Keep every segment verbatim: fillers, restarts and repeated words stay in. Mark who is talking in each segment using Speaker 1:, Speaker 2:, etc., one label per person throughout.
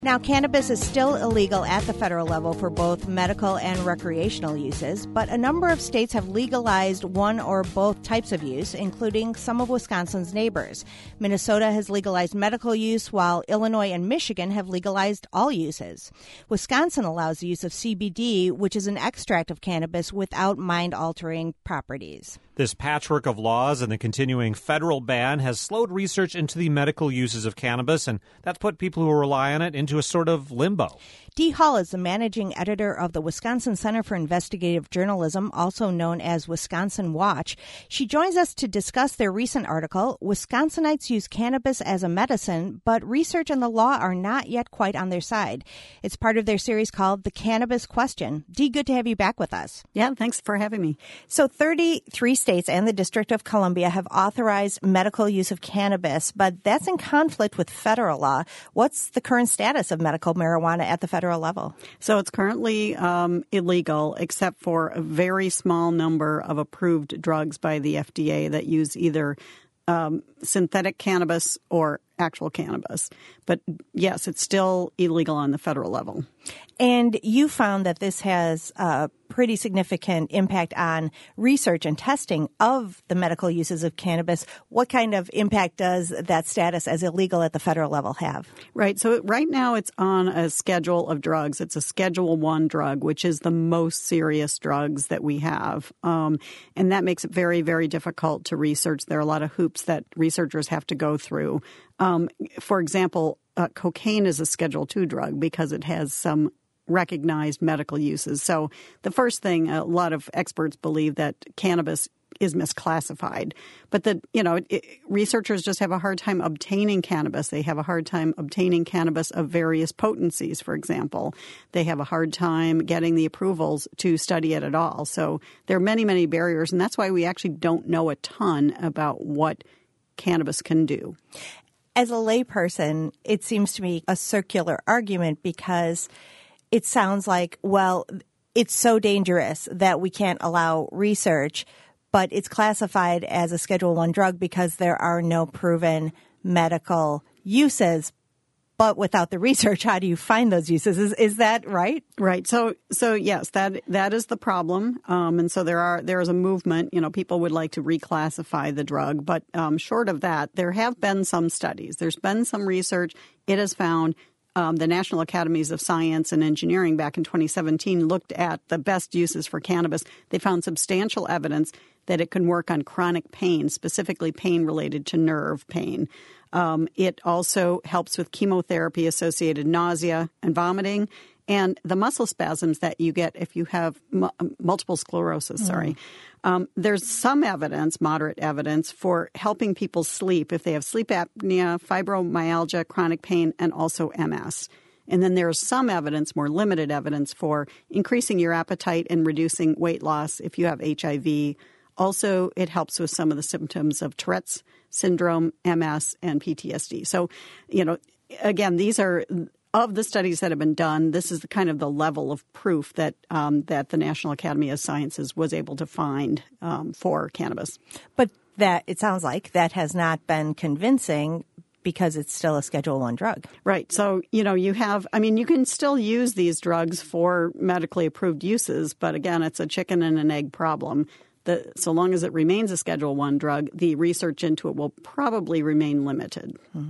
Speaker 1: Now, cannabis is still illegal at the federal level for both medical and recreational uses, but a number of states have legalized one or both types of use, including some of Wisconsin's neighbors. Minnesota has legalized medical use, while Illinois and Michigan have legalized all uses. Wisconsin allows the use of C B D, which is an extract of cannabis without mind-altering properties.
Speaker 2: This patchwork of laws and the continuing federal ban has slowed research into the medical uses of cannabis, and that's put people who rely on it into a sort of limbo.
Speaker 1: Dee Hall is the managing editor of the Wisconsin Center for Investigative Journalism, also known as Wisconsin Watch. She joins us to discuss their recent article, Wisconsinites Use Cannabis as a Medicine, but Research and the Law Are Not Yet Quite on Their Side. It's part of their series called The Cannabis Question. Dee, good to have you back with us.
Speaker 3: Yeah, thanks for having me.
Speaker 1: So thirty-three states and the District of Columbia have authorized medical use of cannabis, but that's in conflict with federal law. What's the current status of medical marijuana at the federal level?
Speaker 3: So it's currently um, illegal except for a very small number of approved drugs by the F D A that use either um, synthetic cannabis or actual cannabis. But yes, it's still illegal on the federal level.
Speaker 1: And you found that this has a pretty significant impact on research and testing of the medical uses of cannabis. What kind of impact does that status as illegal at the federal level have?
Speaker 3: Right. So right now it's on a schedule of drugs. It's a Schedule One drug, which is the most serious drugs that we have. Um, and that makes it very, very difficult to research. There are a lot of hoops that researchers have to go through. Um, for example, uh, cocaine is a Schedule Two drug because it has some recognized medical uses. So the first thing, a lot of experts believe that cannabis is misclassified. But the, you know, it, researchers just have a hard time obtaining cannabis. They have a hard time obtaining cannabis of various potencies, for example. They have a hard time getting the approvals to study it at all. So there are many, many barriers, and that's why we actually don't know a ton about what cannabis can do.
Speaker 1: As a layperson, it seems to me a circular argument because it sounds like, well, it's so dangerous that we can't allow research, but it's classified as a Schedule One drug because there are no proven medical uses. But without the research, how do you find those uses? Is, is that right?
Speaker 3: Right. So, so yes, that that is the problem. Um, and so there are there is a movement. You know, people would like to reclassify the drug, but um, short of that, there have been some studies. There's been some research. It has found. Um, the National Academies of Science and Engineering back in twenty seventeen looked at the best uses for cannabis. They found substantial evidence that it can work on chronic pain, specifically pain related to nerve pain. Um, it also helps with chemotherapy-associated nausea and vomiting and the muscle spasms that you get if you have mu- multiple sclerosis, sorry. Mm. Um, there's some evidence, moderate evidence, for helping people sleep if they have sleep apnea, fibromyalgia, chronic pain, and also M S. And then there's some evidence, more limited evidence, for increasing your appetite and reducing weight loss if you have H I V. Also, it helps with some of the symptoms of Tourette's syndrome, M S, and P T S D. So, you know, again, these are of the studies that have been done, this is the kind of the level of proof that um, that the National Academy of Sciences was able to find um, for cannabis.
Speaker 1: But that, it sounds like, that has not been convincing because it's still a Schedule One drug.
Speaker 3: Right. So, you know, you have, I mean, you can still use these drugs for medically approved uses, but again, it's a chicken and an egg problem. The, so long as it remains a Schedule One drug, the research into it will probably remain limited.
Speaker 1: Hmm.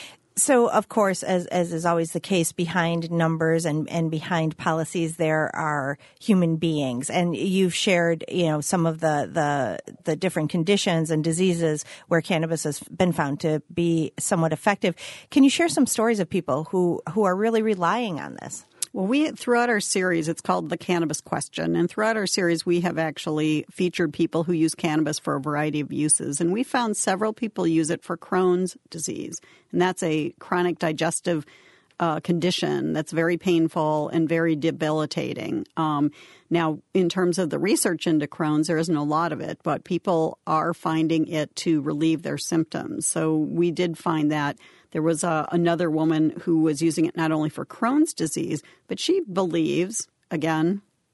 Speaker 1: So, of course, as as is always the case, behind numbers and, and behind policies, there are human beings. And you've shared, you know, some of the, the the different conditions and diseases where cannabis has been found to be somewhat effective. Can you share some stories of people who, who are really relying on this?
Speaker 3: Well, we throughout our series, it's called The Cannabis Question, and throughout our series, we have actually featured people who use cannabis for a variety of uses, and we found several people use it for Crohn's disease, and that's a chronic digestive uh, condition that's very painful and very debilitating. Um, now, in terms of the research into Crohn's, there isn't a lot of it, but people are finding it to relieve their symptoms. So we did find that. There was uh, another woman who was using it not only for Crohn's disease, but she believes, again,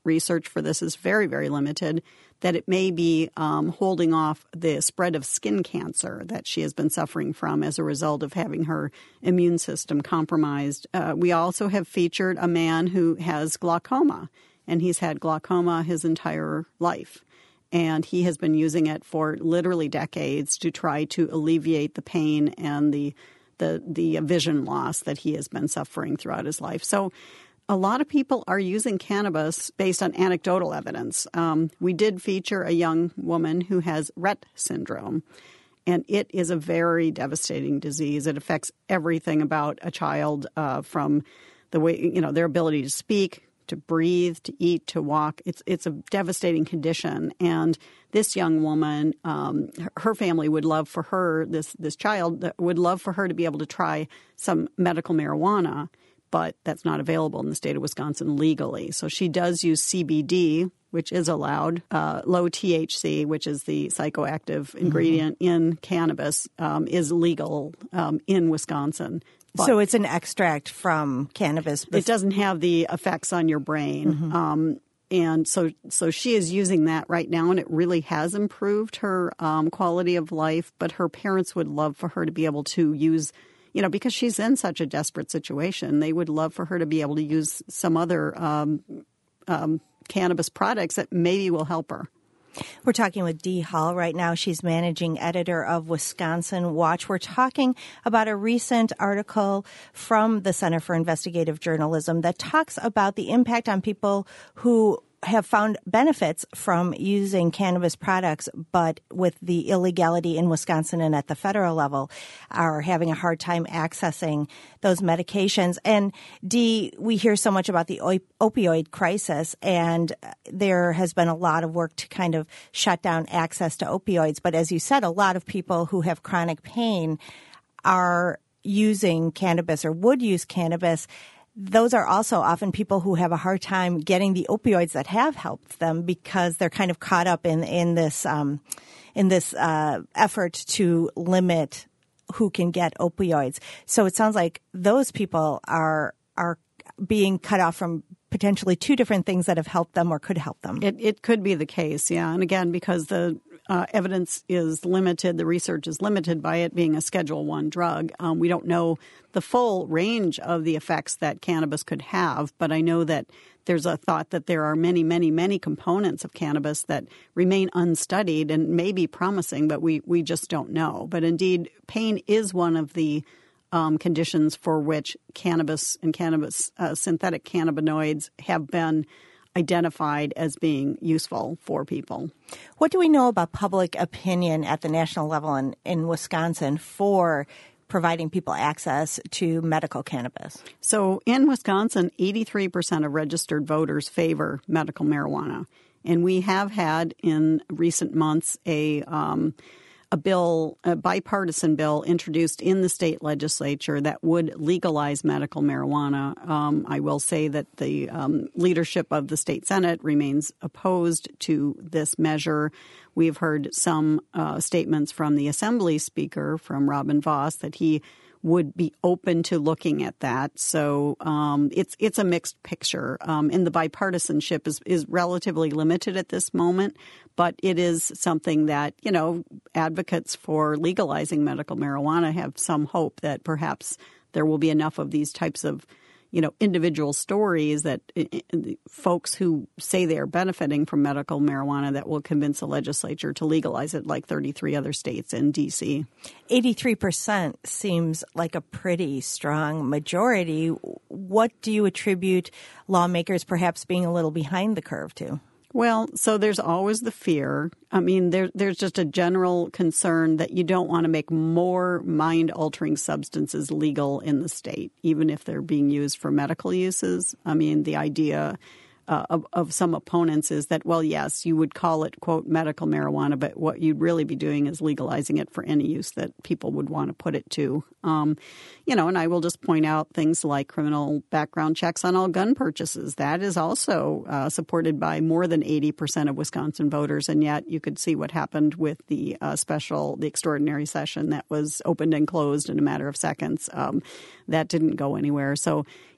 Speaker 3: research for this is very, very limited, that it may be um, holding off the spread of skin cancer that she has been suffering from as a result of having her immune system compromised. Uh, we also have featured a man who has glaucoma, and he's had glaucoma his entire life. And he has been using it for literally decades to try to alleviate the pain and the the the vision loss that he has been suffering throughout his life. So a lot of people are using cannabis based on anecdotal evidence. Um, we did feature a young woman who has Rett syndrome, and it is a very devastating disease. It affects everything about a child, uh, from the way, you know, their ability to speak, to breathe, to eat, to walk. It's it's a devastating condition. And this young woman, um, her family would love for her, this this child would love for her to be able to try some medical marijuana, but that's not available in the state of Wisconsin legally. So she does use C B D, which is allowed, uh, low T H C, which is the psychoactive ingredient mm-hmm. in cannabis, um, is legal um, in Wisconsin. But
Speaker 1: so it's an extract from cannabis.
Speaker 3: It doesn't have the effects on your brain. Mm-hmm. Um, and so so she is using that right now, and it really has improved her um, quality of life. But her parents would love for her to be able to use, you know, because she's in such a desperate situation, they would love for her to be able to use some other um, um, cannabis products that maybe will help her.
Speaker 1: We're talking with Dee Hull right now. She's managing editor of Wisconsin Watch. We're talking about a recent article from the Center for Investigative Journalism that talks about the impact on people who have found benefits from using cannabis products, but with the illegality in Wisconsin and at the federal level are having a hard time accessing those medications. And Dee, we hear so much about the opioid crisis, and there has been a lot of work to kind of shut down access to opioids. But as you said, a lot of people who have chronic pain are using cannabis or would use cannabis. Those are also often people who have a hard time getting the opioids that have helped them because they're kind of caught up in in this um, in this uh, effort to limit who can get opioids. So it sounds like those people are are being cut off from potentially two different things that have helped them or could help them.
Speaker 3: It it could be the case, yeah. And again, because the uh, evidence is limited, the research is limited by it being a Schedule One drug. Um, we don't know the full range of the effects that cannabis could have, but I know that there's a thought that there are many, many, many components of cannabis that remain unstudied and may be promising, but we, we just don't know. But indeed, pain is one of the um, conditions for which cannabis and cannabis uh, synthetic cannabinoids have been identified as being useful for people.
Speaker 1: What do we know about public opinion at the national level in, in Wisconsin for providing people access to medical cannabis?
Speaker 3: So in Wisconsin, eighty-three percent of registered voters favor medical marijuana. And we have had in recent months a um, a bill, a bipartisan bill introduced in the state legislature that would legalize medical marijuana. Um, I will say that the um, leadership of the state Senate remains opposed to this measure. We've heard some uh, statements from the Assembly Speaker, from Robin Vos, that he would be open to looking at that. So um, it's it's a mixed picture. Um, and the bipartisanship is, is relatively limited at this moment, but it is something that, you know, advocates for legalizing medical marijuana have some hope that perhaps there will be enough of these types of, you know, individual stories that uh, folks who say they're benefiting from medical marijuana that will convince the legislature to legalize it like thirty-three other states and D C.
Speaker 1: eighty-three percent seems like a pretty strong majority. What do you attribute lawmakers perhaps being a little behind the curve to?
Speaker 3: Well, so there's always the fear. I mean, there, there's just a general concern that you don't want to make more mind-altering substances legal in the state, even if they're being used for medical uses. I mean, the idea uh, of, of some opponents is that, well, yes, you would call it, quote, medical marijuana, but what you'd really be doing is legalizing it for any use that people would want to put it to. Um, you know, and I will just point out things like criminal background checks on all gun purchases. That is also uh, supported by more than eighty percent of Wisconsin voters. And yet you could see what happened with the uh, special, the extraordinary session that was opened and closed in a matter of seconds. Um, that didn't go anywhere. So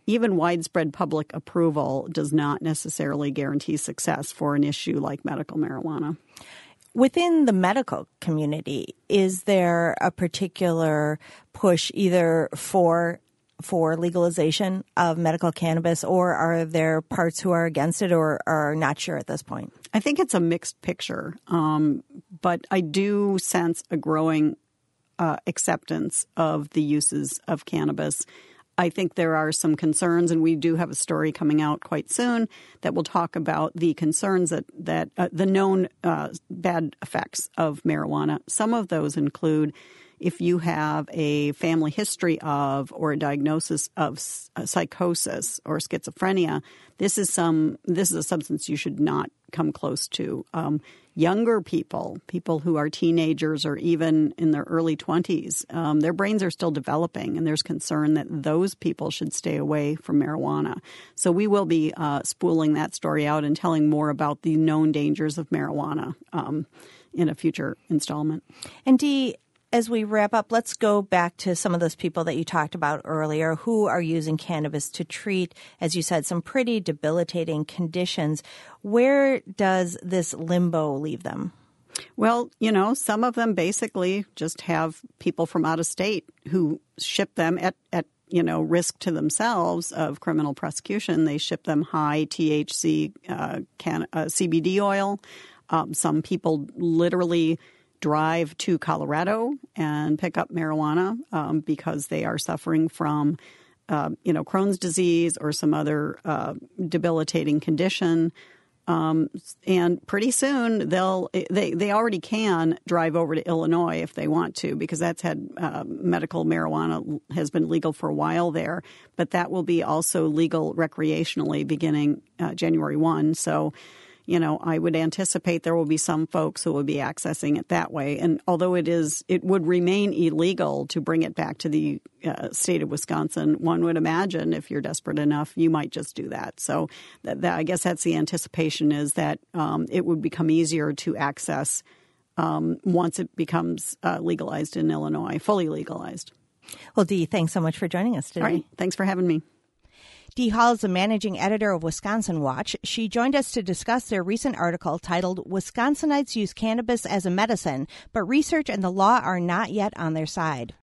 Speaker 3: even widespread public approval does not necessarily guarantee success for an issue like medical marijuana.
Speaker 1: Within the medical community, is there a particular push either for for legalization of medical cannabis, or are there parts who are against it or are not sure at this point?
Speaker 3: I think it's a mixed picture, um, but I do sense a growing uh, acceptance of the uses of cannabis. I think there are some concerns, and we do have a story coming out quite soon that will talk about the concerns that, that uh, the known uh, bad effects of marijuana. Some of those include if you have a family history of or a diagnosis of psychosis or schizophrenia, this is some this is a substance you should not come close to. Um, younger people, people who are teenagers or even in their early twenties, um, their brains are still developing, and there's concern that those people should stay away from marijuana. So we will be uh, spooling that story out and telling more about the known dangers of marijuana um, in a future installment.
Speaker 1: And Dee, as we wrap up, let's go back to some of those people that you talked about earlier who are using cannabis to treat, as you said, some pretty debilitating conditions. Where does this limbo leave them?
Speaker 3: Well, you know, some of them basically just have people from out of state who ship them at, at you know, risk to themselves of criminal prosecution. They ship them high T H C uh, can, uh, C B D oil. Um, some people literally drive to Colorado and pick up marijuana um, because they are suffering from, uh, you know, Crohn's disease or some other uh, debilitating condition. Um, and pretty soon they'll they they already can drive over to Illinois if they want to, because that's had uh, medical marijuana has been legal for a while there. But that will be also legal recreationally beginning uh, January first. So, you know, I would anticipate there will be some folks who will be accessing it that way. And although it is, it would remain illegal to bring it back to the uh, state of Wisconsin, one would imagine if you're desperate enough, you might just do that. So that, that, I guess that's the anticipation, is that um, it would become easier to access um, once it becomes uh, legalized in Illinois, fully legalized.
Speaker 1: Well, Dee, thanks so much for joining us today.
Speaker 3: All right. Thanks for having me.
Speaker 1: Dee Hall is the managing editor of Wisconsin Watch. She joined us to discuss their recent article titled "Wisconsinites Use Cannabis as a Medicine, but Research and the Law Are Not Yet on Their Side."